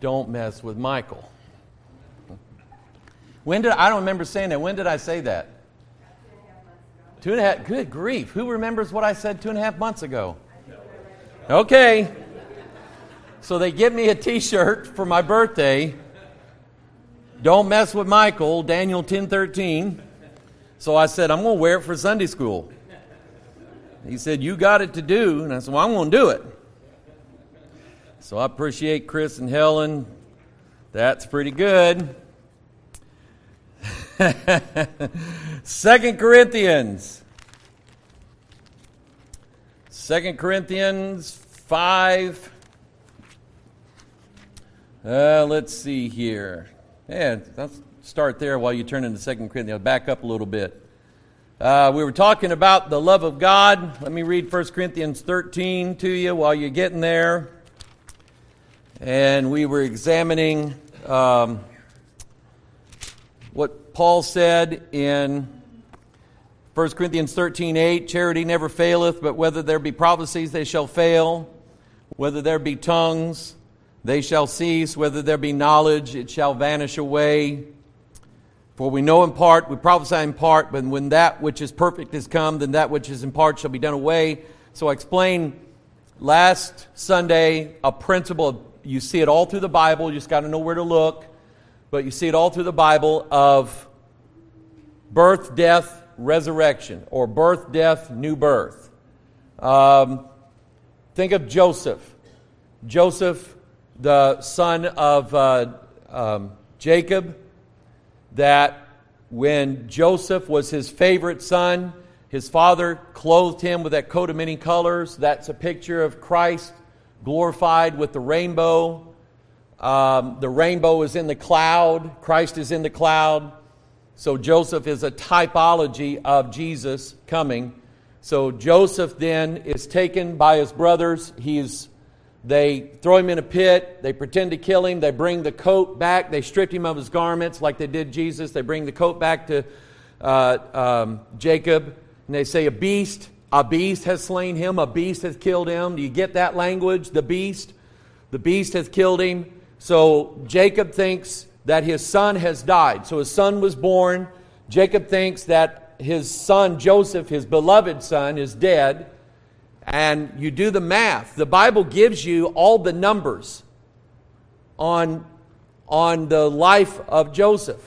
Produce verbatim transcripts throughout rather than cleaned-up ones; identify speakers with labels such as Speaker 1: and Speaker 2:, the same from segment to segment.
Speaker 1: don't mess with Michael. When did I don't remember saying that. When did I say that? Two and a half. Good grief. Who remembers what I said two and a half months ago? Okay. So they give me a t-shirt for my birthday. Don't mess with Michael, Daniel ten thirteen. So I said, I'm going to wear it for Sunday school. He said, you got it to do. And I said, well, I'm going to do it. So I appreciate Chris and Helen. That's pretty good. Second Corinthians. Second Corinthians five. Uh, let's see here. Yeah, let's start there while you turn into Second Corinthians. I'll back up a little bit. Uh, we were talking about the love of God. Let me read First Corinthians thirteen to you while you're getting there. And we were examining um, what Paul said in First Corinthians thirteen eight. Charity never faileth, but whether there be prophecies, they shall fail. Whether there be tongues, they shall cease. Whether there be knowledge, it shall vanish away. For we know in part, we prophesy in part, but when that which is perfect is come, then that which is in part shall be done away. So I explained last Sunday a principle. You see it all through the Bible. You just got to know where to look. But you see it all through the Bible of birth, death, resurrection, or birth, death, new birth. Um, think of Joseph. Joseph, the son of uh, um, Jacob, that when Joseph was his favorite son, his father clothed him with that coat of many colors. That's a picture of Christ glorified with the rainbow. Um, the rainbow is in the cloud. Christ is in the cloud. So Joseph is a typology of Jesus coming. So Joseph then is taken by his brothers. He's They throw him in a pit. They pretend to kill him. They bring the coat back. They stripped him of his garments like they did Jesus. They bring the coat back to uh, um, Jacob. And they say, a beast, a beast has slain him. A beast has killed him. Do you get that language? The beast. The beast has killed him. So Jacob thinks that his son has died. So his son was born. Jacob thinks that his son Joseph, his beloved son, is dead. And you do the math. The Bible gives you all the numbers on, on the life of Joseph.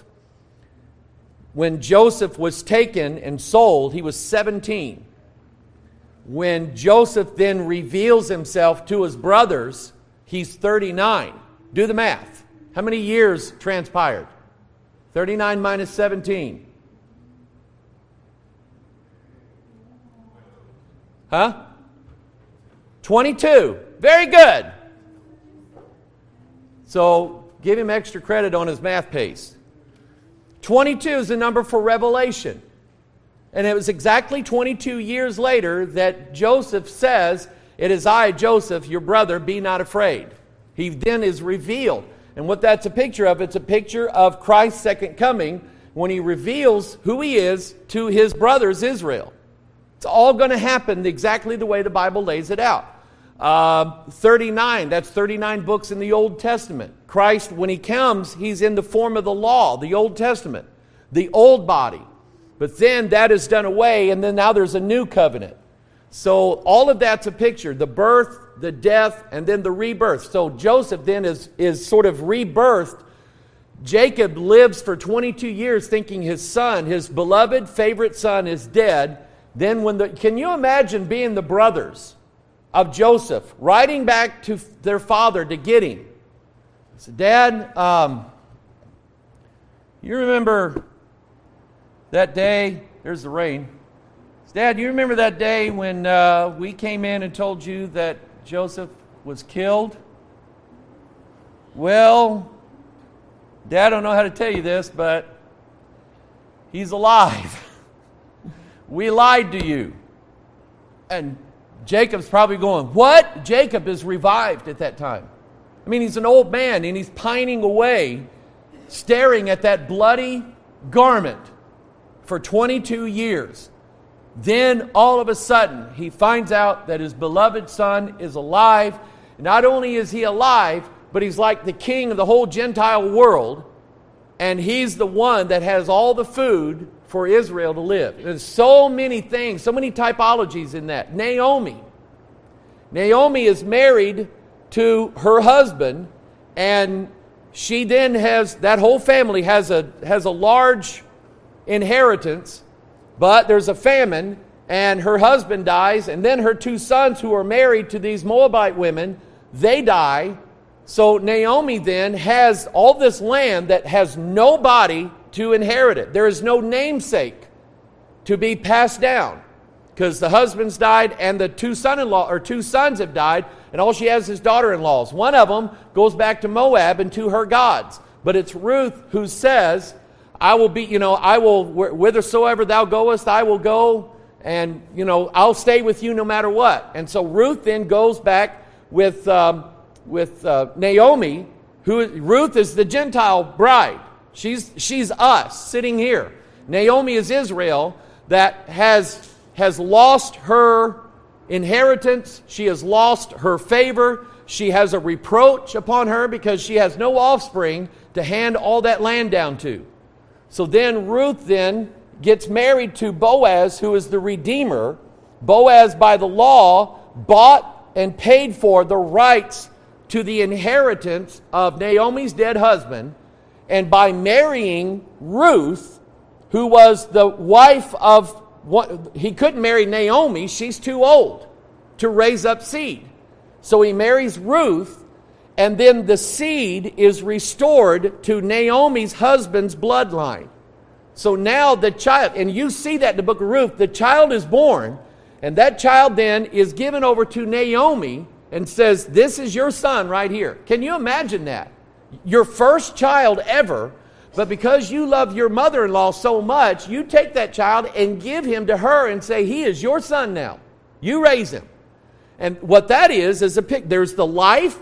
Speaker 1: When Joseph was taken and sold, he was seventeen. When Joseph then reveals himself to his brothers, he's thirty-nine. Do the math. How many years transpired? thirty-nine minus seventeen. Huh? twenty-two. Very good. So give him extra credit on his math pace. twenty-two is the number for revelation. And it was exactly twenty-two years later that Joseph says, it is I, Joseph, your brother, be not afraid. He then is revealed. And what that's a picture of, it's a picture of Christ's second coming when he reveals who he is to his brothers, Israel. It's all going to happen exactly the way the Bible lays it out. Uh, thirty-nine, that's thirty-nine books in the Old Testament. Christ, when he comes, he's in the form of the law, the Old Testament, the old body. But then that is done away, and then now there's a new covenant. So all of that's a picture, the birth, the death, and then the rebirth. So Joseph then is, is sort of rebirthed. Jacob lives for twenty-two years thinking his son, his beloved favorite son, is dead. Then when the, can you imagine being the brothers of Joseph, riding back to their father to get him? He said, Dad, um, you remember that day? There's the rain. Said, Dad, you remember that day when uh, we came in and told you that Joseph was killed? Well, Dad, I don't know how to tell you this, but he's alive. We lied to you. And Jacob's probably going, what? Jacob is revived at that time. I mean, he's an old man and he's pining away, staring at that bloody garment for twenty-two years. Then all of a sudden, he finds out that his beloved son is alive. Not only is he alive, but he's like the king of the whole Gentile world, and he's the one that has all the food for Israel to live. There's so many things, so many typologies in that. Naomi. Naomi is married to her husband, and she then has, that whole family has a has a large inheritance, but there's a famine, and her husband dies, and then her two sons who are married to these Moabite women, they die. So Naomi then has all this land that has nobody to inherit it. There is no namesake to be passed down, because the husband's died and the two son-in-law or two sons have died, and all she has is daughter-in-laws. One of them goes back to Moab and to her gods. But it's Ruth who says, I will be, you know, I will, whithersoever thou goest, I will go, and, you know, I'll stay with you no matter what. And so Ruth then goes back with um, with uh, Naomi, who Ruth is the Gentile bride. She's she's us sitting here. Naomi is Israel that has has lost her inheritance. She has lost her favor. She has a reproach upon her because she has no offspring to hand all that land down to. So then Ruth then gets married to Boaz, who is the Redeemer. Boaz, by the law, bought and paid for the rights to the inheritance of Naomi's dead husband. And by marrying Ruth, who was the wife of, what, he couldn't marry Naomi, she's too old to raise up seed. So he marries Ruth, and then the seed is restored to Naomi's husband's bloodline. So now the child, and you see that in the book of Ruth, the child is born, and that child then is given over to Naomi and says, this is your son right here. Can you imagine that? Your first child ever, but because you love your mother-in-law so much, you take that child and give him to her and say, he is your son now. You raise him. And what that is, is a pic. There's the life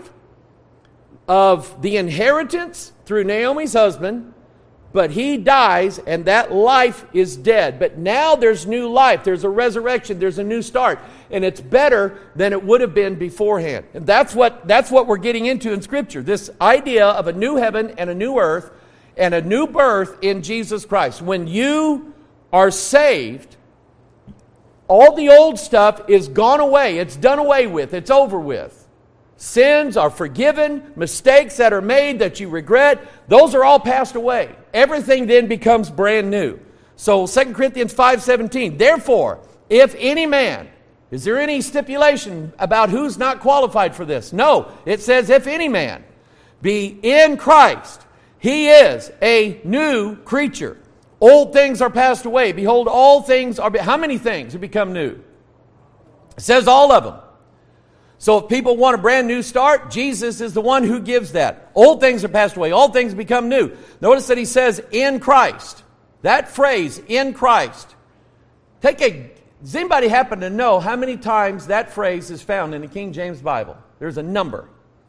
Speaker 1: of the inheritance through Naomi's husband, but he dies and that life is dead. But now there's new life. There's a resurrection. There's a new start. And it's better than it would have been beforehand. And that's what, that's what we're getting into in Scripture. This idea of a new heaven and a new earth and a new birth in Jesus Christ. When you are saved, all the old stuff is gone away. It's done away with. It's over with. Sins are forgiven. Mistakes that are made that you regret, those are all passed away. Everything then becomes brand new. So Second Corinthians five seventeen, therefore, if any man, is there any stipulation about who's not qualified for this? No, it says if any man be in Christ, he is a new creature. Old things are passed away. Behold, all things are... Be- How many things have become new? It says all of them. So if people want a brand new start, Jesus is the one who gives that. Old things are passed away. All things become new. Notice that he says, in Christ. That phrase, in Christ. Take a... Does anybody happen to know how many times that phrase is found in the King James Bible? There's a number.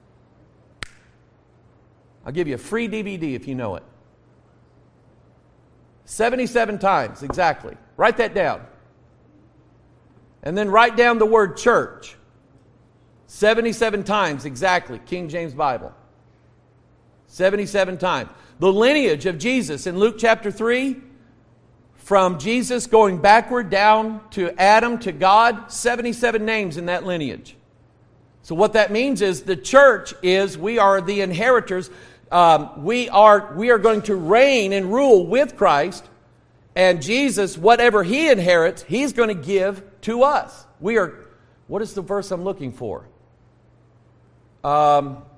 Speaker 1: I'll give you a free D V D if you know it. seventy-seven times, exactly. Write that down. And then write down the word church. seventy-seven times, exactly. King James Bible. seventy-seven times. The lineage of Jesus in Luke chapter three, from Jesus going backward down to Adam to God, seventy-seven names in that lineage. So what that means is the church is, we are the inheritors. Um, we are we are going to reign and rule with Christ, and Jesus, whatever he inherits, he's going to give to us. We are, what is the verse I'm looking for? Um,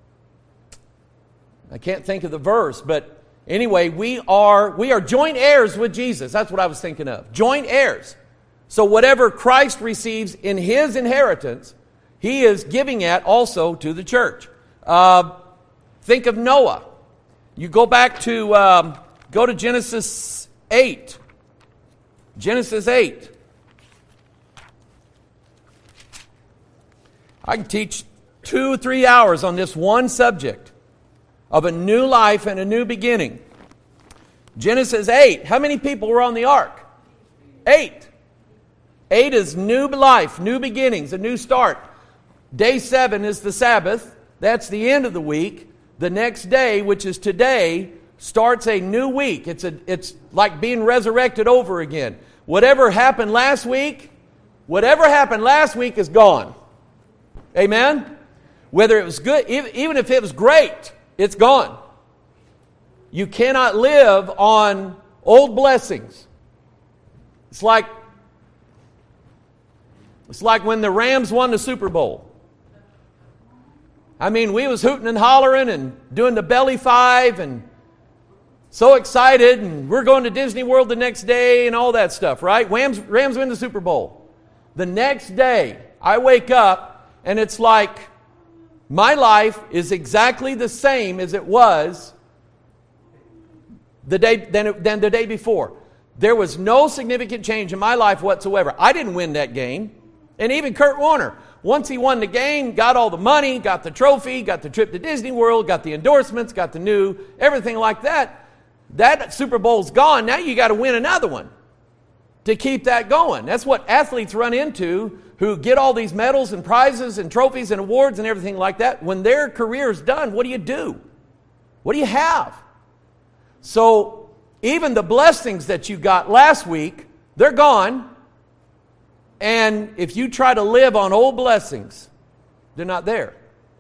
Speaker 1: I can't think of the verse, but anyway, we are we are joint heirs with Jesus. That's what I was thinking of. Joint heirs. So whatever Christ receives in his inheritance, he is giving it also to the church. Uh, Think of Noah. You go back to, um, go to Genesis eight. Genesis eight. I can teach two, three hours on this one subject of a new life and a new beginning. Genesis eight. How many people were on the ark? Eight. Eight is new life, new beginnings, a new start. Day seven is the Sabbath. That's the end of the week. The next day, which is today, starts a new week. It's a, it's like being resurrected over again. Whatever happened last week, whatever happened last week is gone. Amen? Whether it was good, even if it was great, it's gone. You cannot live on old blessings. It's like, it's like when the Rams won the Super Bowl. I mean, we was hooting and hollering and doing the belly five and so excited, and we're going to Disney World the next day and all that stuff, right? Rams, Rams win the Super Bowl. The next day, I wake up and it's like my life is exactly the same as it was the day than, than the day before. There was no significant change in my life whatsoever. I didn't win that game. And even Kurt Warner, once he won the game, got all the money, got the trophy, got the trip to Disney World, got the endorsements, got the new, everything like that. That Super Bowl's gone. Now you got to win another one to keep that going. That's what athletes run into who get all these medals and prizes and trophies and awards and everything like that. When their career's done, what do you do? What do you have? So even the blessings that you got last week, they're gone. And if you try to live on old blessings, they're not there.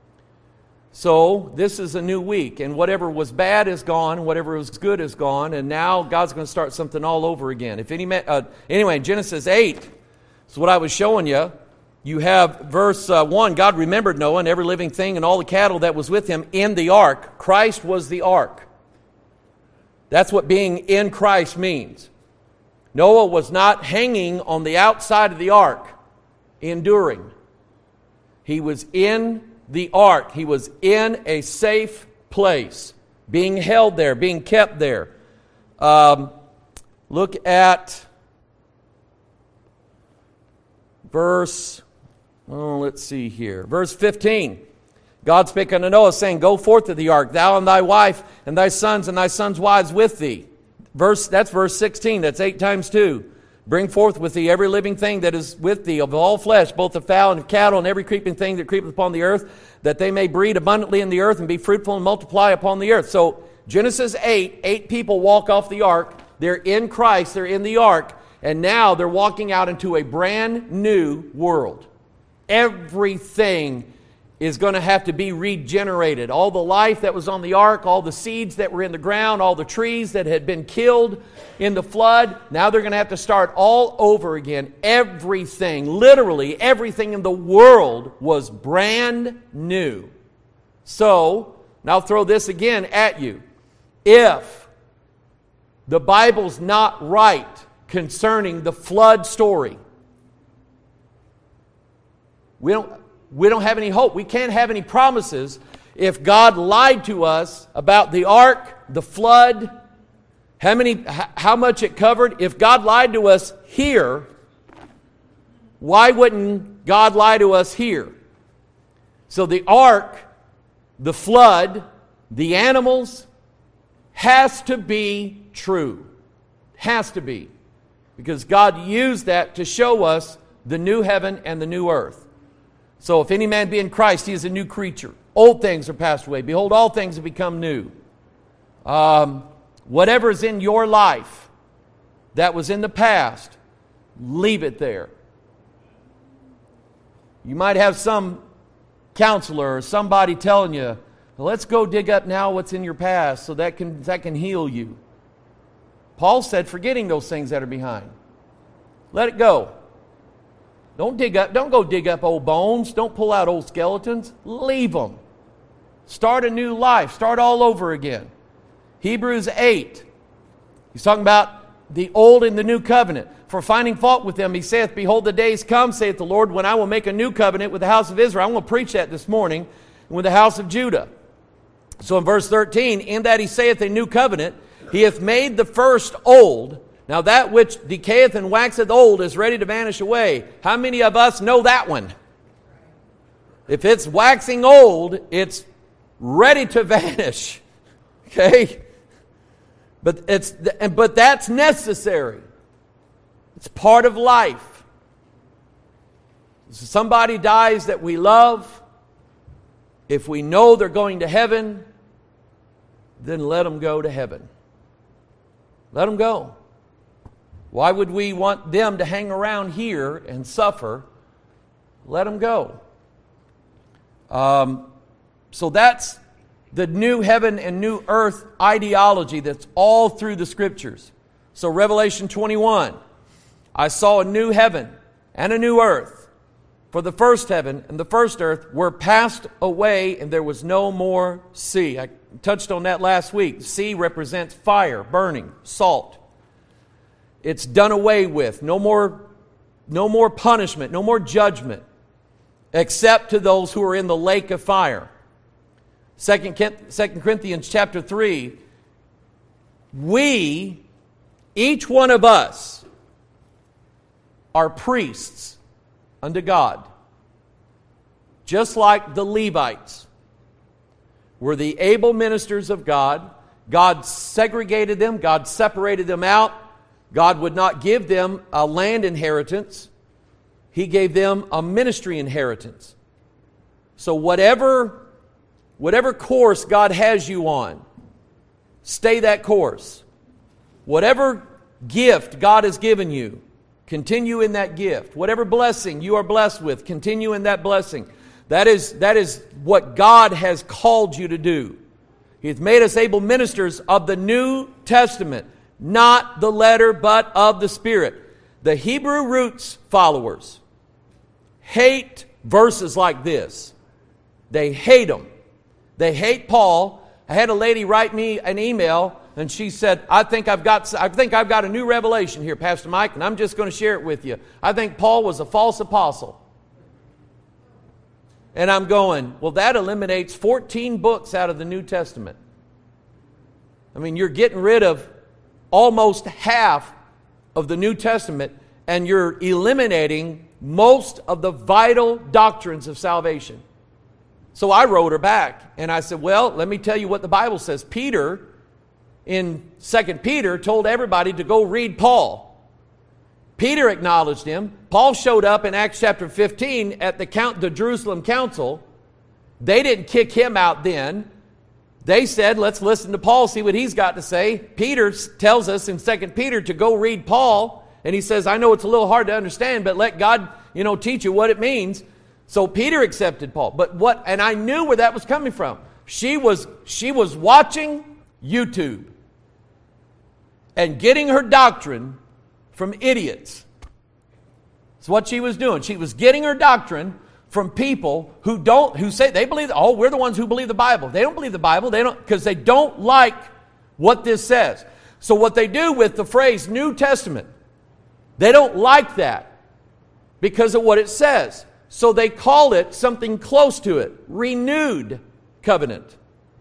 Speaker 1: So this is a new week, and whatever was bad is gone, whatever was good is gone, and now God's going to start something all over again. If any, uh, anyway, Genesis eight is what I was showing you. You have verse uh, one, God remembered Noah and every living thing and all the cattle that was with him in the ark. Christ was the ark. That's what being in Christ means. Noah was not hanging on the outside of the ark, enduring. He was in the ark. He was in a safe place, being held there, being kept there. Um, look at verse, oh, let's see here, verse fifteen. God spake unto Noah, saying, Go forth to the ark, thou and thy wife, and thy sons, and thy sons' wives with thee. Verse, that's verse sixteen. That's eight times two. Bring forth with thee every living thing that is with thee of all flesh, both of fowl and of cattle, and every creeping thing that creepeth upon the earth, that they may breed abundantly in the earth and be fruitful and multiply upon the earth. So Genesis eight, eight people walk off the ark. They're in Christ. They're in the ark. And now they're walking out into a brand new world. Everything is going to have to be regenerated. All the life that was on the ark, all the seeds that were in the ground, all the trees that had been killed in the flood, now they're going to have to start all over again. Everything, literally everything in the world was brand new. So, now I'll throw this again at you. If the Bible's not right concerning the flood story, we don't... We don't have any hope. We can't have any promises if God lied to us about the ark, the flood, how many, how much it covered. If God lied to us here, why wouldn't God lie to us here? So the ark, the flood, the animals has to be true. Has to be. Because God used that to show us the new heaven and the new earth. So if any man be in Christ, he is a new creature. Old things are passed away. Behold, all things have become new. Um, whatever is in your life that was in the past, leave it there. You might have some counselor or somebody telling you, well, let's go dig up now what's in your past so that can, that can heal you. Paul said, forgetting those things that are behind. Let it go. Don't dig up, don't go dig up old bones. Don't pull out old skeletons. Leave them. Start a new life. Start all over again. Hebrews eight. He's talking about the old and the new covenant. For finding fault with them, he saith, Behold, the days come, saith the Lord, when I will make a new covenant with the house of Israel. I'm going to preach that this morning, with the house of Judah. So in verse thirteen, in that he saith a new covenant, he hath made the first old. Now that which decayeth and waxeth old is ready to vanish away. How many of us know that one? If it's waxing old, it's ready to vanish. Okay? But it's but that's necessary. It's part of life. Somebody dies that we love. If we know they're going to heaven, then let them go to heaven. Let them go. Why would we want them to hang around here and suffer? Let them go. Um, so that's the new heaven and new earth ideology that's all through the Scriptures. So Revelation twenty-one, I saw a new heaven and a new earth. For the first heaven and the first earth were passed away, and there was no more sea. I touched on that last week. Sea represents fire, burning, salt. It's done away with. No more, no more punishment, no more judgment, except to those who are in the lake of fire. Second Corinthians chapter three, we, each one of us, are priests unto God. Just like the Levites were the able ministers of God. God segregated them. God separated them out. God would not give them a land inheritance. He gave them a ministry inheritance. So whatever, whatever course God has you on, stay that course. Whatever gift God has given you, continue in that gift. Whatever blessing you are blessed with, continue in that blessing. That is, that is what God has called you to do. He has made us able ministers of the New Testament, not the letter, but of the Spirit. The Hebrew roots followers hate verses like this. They hate them. They hate Paul. I had a lady write me an email, and she said, I think I've got, I think I've got a new revelation here, Pastor Mike, and I'm just going to share it with you. I think Paul was a false apostle. And I'm going, well, that eliminates fourteen books out of the New Testament. I mean, you're getting rid of almost half of the New Testament, and you're eliminating most of the vital doctrines of salvation. So I wrote her back, and I said, well, let me tell you what the Bible says. Peter, in Second Peter, told everybody to go read Paul. Peter acknowledged him. Paul showed up in Acts chapter fifteen at the, count, the Jerusalem council. They didn't kick him out then. They said, let's listen to Paul, see what he's got to say. Peter tells us in Second Peter to go read Paul. And he says, I know it's a little hard to understand, but let God, you know, teach you what it means. So Peter accepted Paul. But what, and I knew where that was coming from. She was, she was watching YouTube and getting her doctrine from idiots. That's what she was doing. She was getting her doctrine from people who don't, who say they believe, oh, we're the ones who believe the Bible. They don't believe the Bible. They don't, because they don't like what this says. So what they do with the phrase New Testament, they don't like that because of what it says. So they call it something close to it, renewed covenant,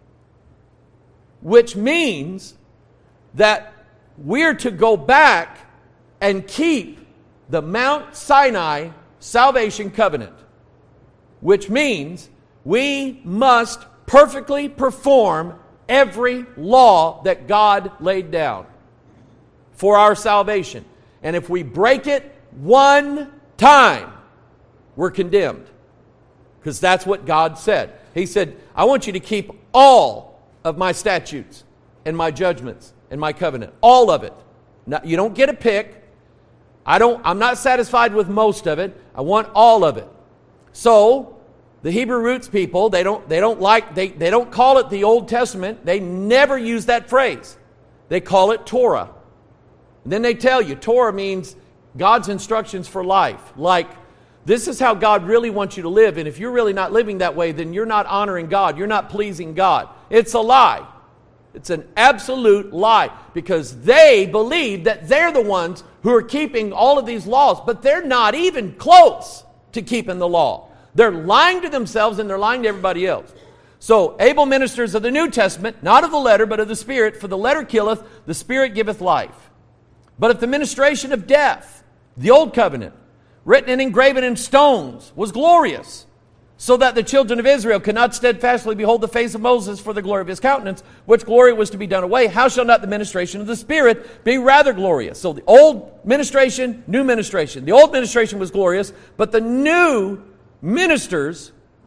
Speaker 1: which means that we're to go back and keep the Mount Sinai salvation covenant, which means we must perfectly perform every law that God laid down for our salvation. And if we break it one time, we're condemned. Because that's what God said. He said, I want you to keep all of my statutes and my judgments and my covenant. All of it. Now, you don't get a pick. I don't, I'm not satisfied with most of it. I want all of it. So, the Hebrew roots people, they don't, they don't like, they, they don't call it the Old Testament. They never use that phrase. They call it Torah. And then they tell you, Torah means God's instructions for life. Like, this is how God really wants you to live. And if you're really not living that way, then you're not honoring God. You're not pleasing God. It's a lie. It's an absolute lie. Because they believe that they're the ones who are keeping all of these laws. But they're not even close to keeping the law. They're lying to themselves and they're lying to everybody else. So, able ministers of the New Testament, not of the letter, but of the Spirit, for the letter killeth, the Spirit giveth life. But if the ministration of death, the old covenant, written and engraven in stones, was glorious, so that the children of Israel could not steadfastly behold the face of Moses for the glory of his countenance, which glory was to be done away, how shall not the ministration of the Spirit be rather glorious? So the old ministration, new ministration. The old ministration was glorious, but the new ministers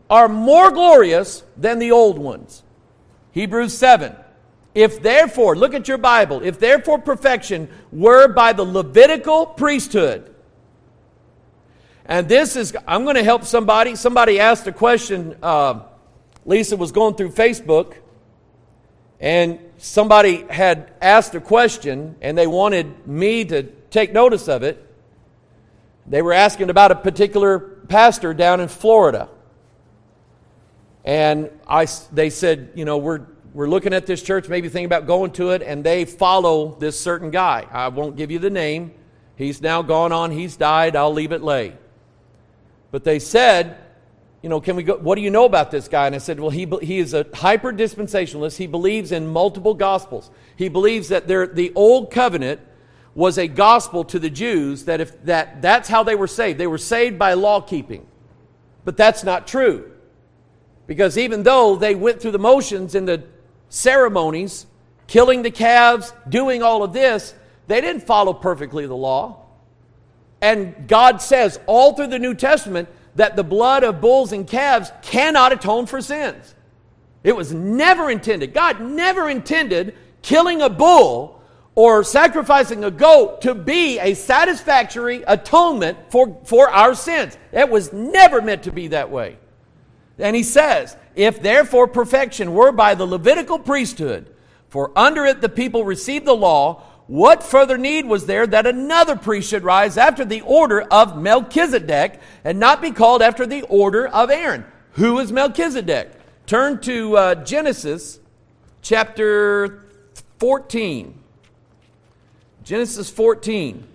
Speaker 1: are more glorious than the old ones. Hebrews seven. If therefore, look at your Bible, if therefore perfection were by the Levitical priesthood. And this is, I'm going to help somebody. Somebody asked a question. Uh, Lisa was going through Facebook, and somebody had asked a question, and they wanted me to take notice of it. They were asking about a particular pastor down in Florida. And I, they said, you know, we're we're looking at this church, maybe thinking about going to it, and they follow this certain guy. I won't give you the name. He's now gone on. He's died. I'll leave it lay. But they said, you know, can we go? What do you know about this guy? And I said, well, he he is a hyper dispensationalist. He believes in multiple gospels. He believes that there, the old covenant was a gospel to the Jews, that if that that's how they were saved. They were saved by law keeping. But that's not true. Because even though they went through the motions in the ceremonies, killing the calves, doing all of this, they didn't follow perfectly the law. And God says all through the New Testament that the blood of bulls and calves cannot atone for sins. It was never intended. God never intended killing a bull or sacrificing a goat to be a satisfactory atonement for, for our sins. It was never meant to be that way. And he says, if therefore perfection were by the Levitical priesthood, for under it the people received the law, what further need was there that another priest should rise after the order of Melchizedek and not be called after the order of Aaron? Who is Melchizedek? Turn to uh, Genesis chapter fourteen. Genesis fourteen.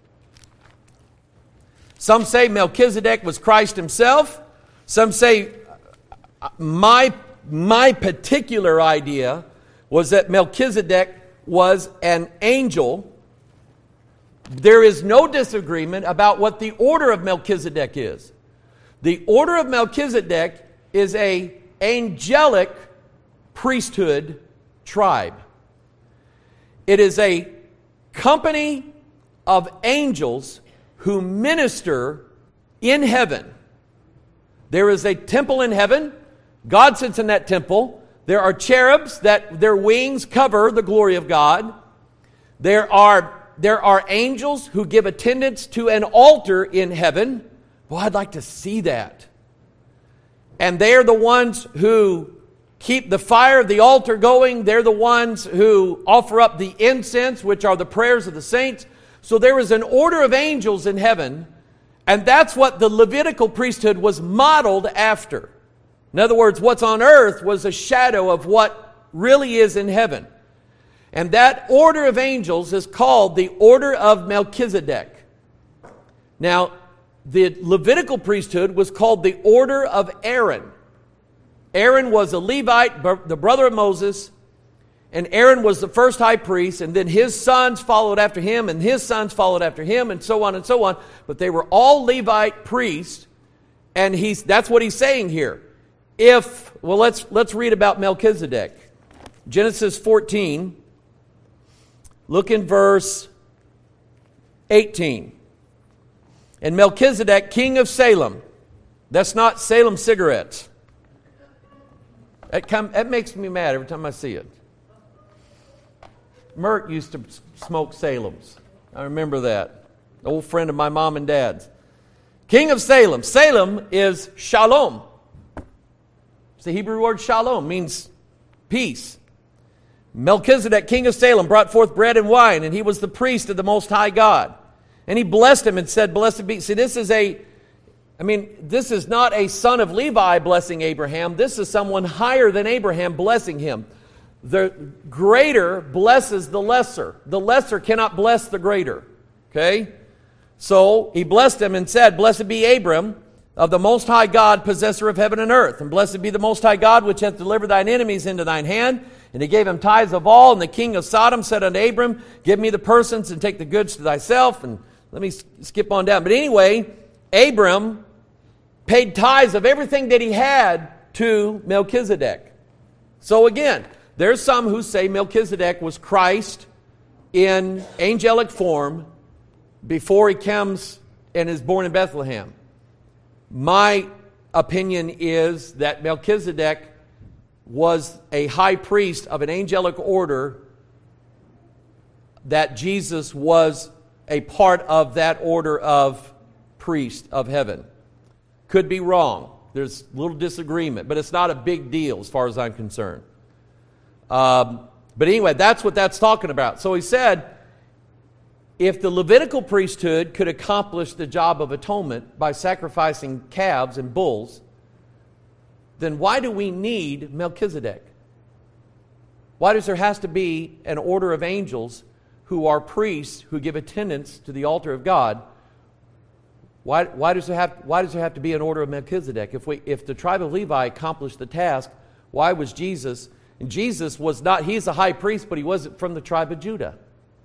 Speaker 1: Some say Melchizedek was Christ himself. Some say my, my particular idea was that Melchizedek was an angel. There is no disagreement about what the order of Melchizedek is. The order of Melchizedek is a angelic priesthood tribe. It is a company of angels who minister in heaven. There is a temple in heaven. God sits in that temple. There are cherubs that their wings cover the glory of God. There are, there are angels who give attendance to an altar in heaven. Boy, I'd like to see that. And they are the ones who keep the fire of the altar going. They're the ones who offer up the incense, which are the prayers of the saints. So there is an order of angels in heaven, and that's what the Levitical priesthood was modeled after. In other words, what's on earth was a shadow of what really is in heaven. And that order of angels is called the order of Melchizedek. Now, the Levitical priesthood was called the order of Aaron. Aaron was a Levite, the brother of Moses, and Aaron was the first high priest, and then his sons followed after him, and his sons followed after him, and so on and so on. But they were all Levite priests, and he's that's what he's saying here. If, well, let's let's read about Melchizedek. Genesis fourteen, look in verse eighteen. And Melchizedek, king of Salem. That's not Salem cigarettes. That, come, that makes me mad every time I see it. Merck used to smoke Salems. I remember that. An old friend of my mom and dad's. King of Salem. Salem is shalom. It's the Hebrew word shalom, means peace. Melchizedek, king of Salem, brought forth bread and wine, and he was the priest of the Most High God. And he blessed him and said, blessed be. See, this is a, I mean, this is not a son of Levi blessing Abraham. This is someone higher than Abraham blessing him. The greater blesses the lesser. The lesser cannot bless the greater. Okay? So he blessed him and said, blessed be Abram of the Most High God, possessor of heaven and earth. And blessed be the Most High God, which hath delivered thine enemies into thine hand. And he gave him tithes of all. And the king of Sodom said unto Abram, give me the persons and take the goods to thyself. And let me skip on down. But anyway, Abram paid tithes of everything that he had to Melchizedek. So again, there's some who say Melchizedek was Christ in angelic form before he comes and is born in Bethlehem. My opinion is that Melchizedek was a high priest of an angelic order, that Jesus was a part of that order of priest of heaven. Could be wrong. There's a little disagreement, but it's not a big deal as far as I'm concerned. Um, but anyway, that's what that's talking about. So he said, if the Levitical priesthood could accomplish the job of atonement by sacrificing calves and bulls, then why do we need Melchizedek? Why does there has to be an order of angels who are priests who give attendance to the altar of God? Why, why, does there have, why does there have to be an order of Melchizedek? If, we, if the tribe of Levi accomplished the task, why was Jesus? And Jesus was not, he's a high priest, but he wasn't from the tribe of Judah.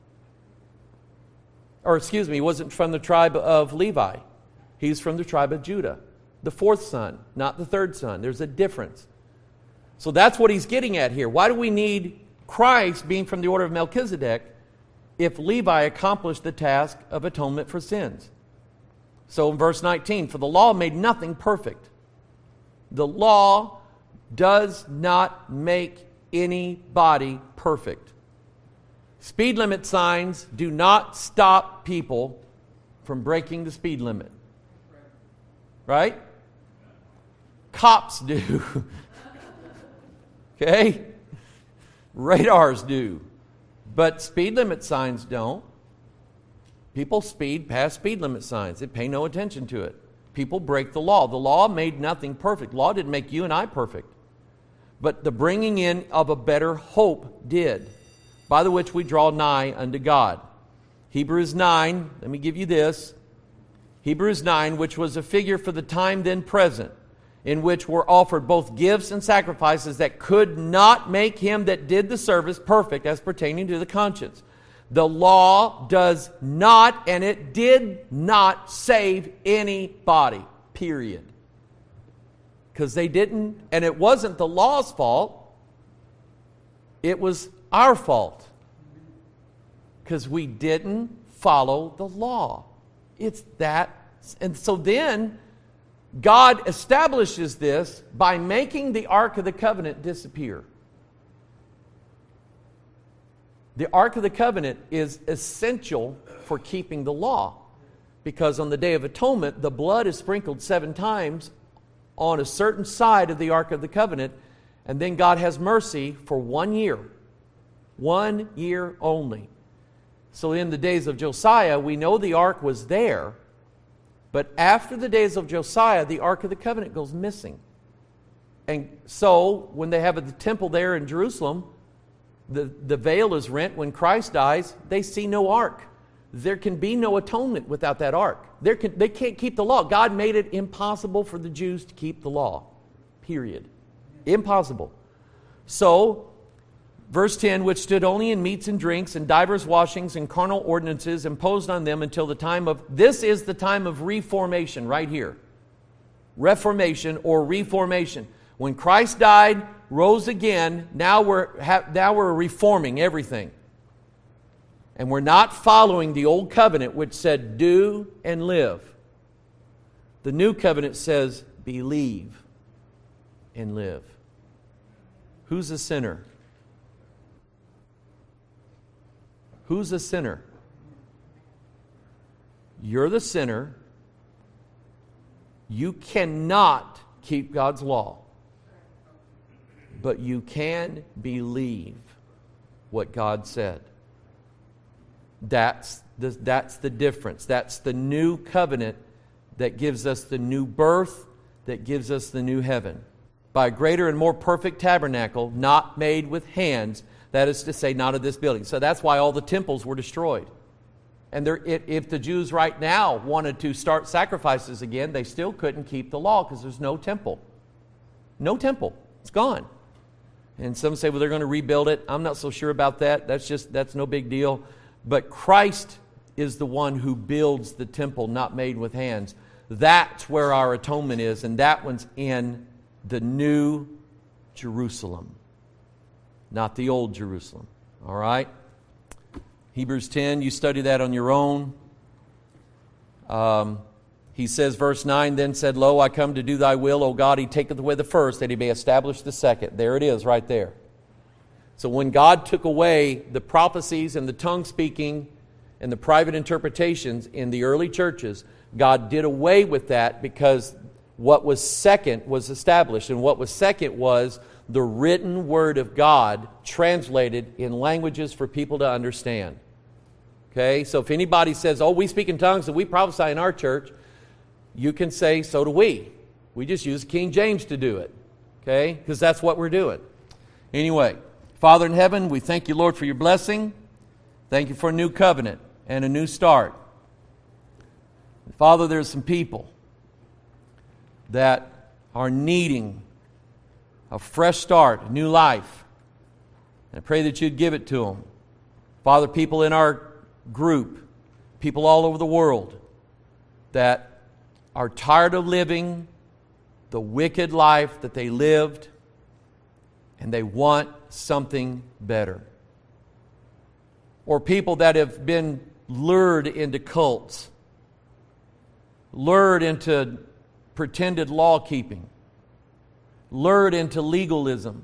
Speaker 1: Or excuse me, he wasn't from the tribe of Levi. He's from the tribe of Judah. The fourth son, not the third son. There's a difference. So that's what he's getting at here. Why do we need Christ being from the order of Melchizedek if Levi accomplished the task of atonement for sins? So in verse nineteen, for the law made nothing perfect. The law does not make anybody perfect. Speed limit signs do not stop people from breaking the speed limit. Right? Cops do. Okay? Radars do. But speed limit signs don't. People speed past speed limit signs. They pay no attention to it. People break the law. The law made nothing perfect. The law didn't make you and I perfect. But the bringing in of a better hope did, by the which we draw nigh unto God. Hebrews nine, let me give you this. Hebrews nine, which was a figure for the time then present, in which were offered both gifts and sacrifices that could not make him that did the service perfect as pertaining to the conscience. The law does not, and it did not save anybody, period. Because they didn't, and it wasn't the law's fault. It was our fault. Because we didn't follow the law. It's that. And so then, God establishes this by making the Ark of the Covenant disappear. The Ark of the Covenant is essential for keeping the law. Because on the Day of Atonement, the blood is sprinkled seven times on a certain side of the Ark of the Covenant, and then God has mercy for one year. One year only. So in the days of Josiah, we know the Ark was there, but after the days of Josiah, the Ark of the Covenant goes missing. And so, when they have the temple there in Jerusalem, the, the veil is rent. When Christ dies, they see no Ark. There can be no atonement without that Ark. There can, they can't keep the law. God made it impossible for the Jews to keep the law. Period. Impossible. So, verse ten, which stood only in meats and drinks and divers washings and carnal ordinances imposed on them until the time of, this is the time of reformation right here. Reformation or reformation. When Christ died, rose again, now we're, now we're reforming everything. And we're not following the old covenant which said do and live. The new covenant says believe and live. Who's a sinner? Who's a sinner? You're the sinner. You cannot keep God's law. But you can believe what God said. That's the, that's the difference. That's the new covenant that gives us the new birth, that gives us the new heaven. By a greater and more perfect tabernacle, not made with hands, that is to say, not of this building. So that's why all the temples were destroyed. And there, if the Jews right now wanted to start sacrifices again, they still couldn't keep the law because there's no temple. No temple. It's gone. And some say, well, they're going to rebuild it. I'm not so sure about that. That's just, that's no big deal. But Christ is the one who builds the temple not made with hands. That's where our atonement is, and that one's in the new Jerusalem, not the old Jerusalem. All right? Hebrews ten, you study that on your own. Um, He says, verse nine, then said, Lo, I come to do thy will, O God. He taketh away the first, that he may establish the second. There it is right there. So when God took away the prophecies and the tongue speaking and the private interpretations in the early churches, God did away with that because what was second was established. And what was second was the written word of God translated in languages for people to understand. Okay, so if anybody says, oh, we speak in tongues and we prophesy in our church, you can say, so do we. We just use King James to do it. Okay, because that's what we're doing. Anyway, Father in heaven, we thank you, Lord, for your blessing. Thank you for a new covenant and a new start. Father, there's some people that are needing a fresh start, a new life. And I pray that you'd give it to them. Father, people in our group, people all over the world that are tired of living the wicked life that they lived, and they want something better. Or people that have been lured into cults, lured into pretended law-keeping, lured into legalism.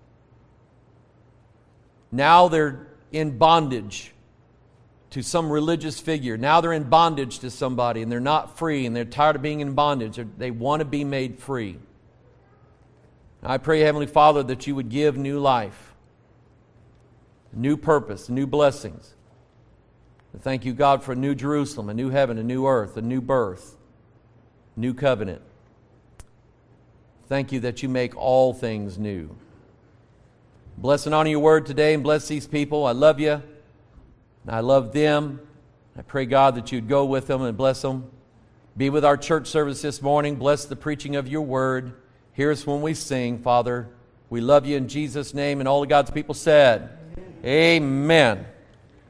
Speaker 1: Now they're in bondage to some religious figure. Now they're in bondage to somebody and they're not free and they're tired of being in bondage. They want to be made free. I pray, Heavenly Father, that you would give new life, new purpose, new blessings. Thank you, God, for a new Jerusalem, a new heaven, a new earth, a new birth, new covenant. Thank you that you make all things new. Bless and honor your word today and bless these people. I love you. I love them. I pray, God, that you'd go with them and bless them. Be with our church service this morning. Bless the preaching of your word. Hear us when we sing, Father. We love you in Jesus' name. And all of God's people said, Amen. Amen.